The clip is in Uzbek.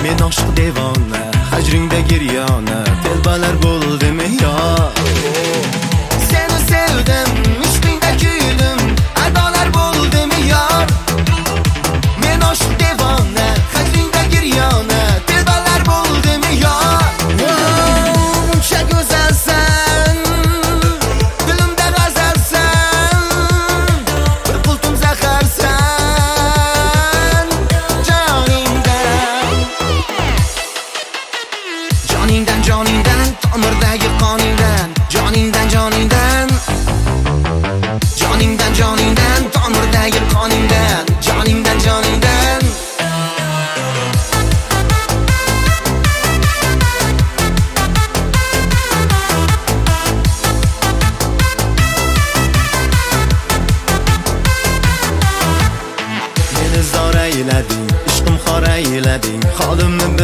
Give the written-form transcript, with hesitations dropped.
Men oshiq devona, hajringda giryona, telbalar bo'ldimi yor? Seni sevdim, ishqingda kuydim, adolar bo'ldimi yor? Men oshiq devona, hajringda giryona, telbalar bo'ldimi yor? Uncha go'zalsan, dilimda g'azalsan, bir qultum zaharsan, joningdan, tomirdagi qoningdan, joningdan, tomirdagi qoningdan, joningdan. Meni zora eylading, ishqim xora eylading, holimni